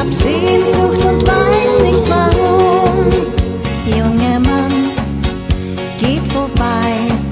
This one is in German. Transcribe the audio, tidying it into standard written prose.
hab Sehnsucht und weiß nicht warum. Junger Mann, geht vorbei.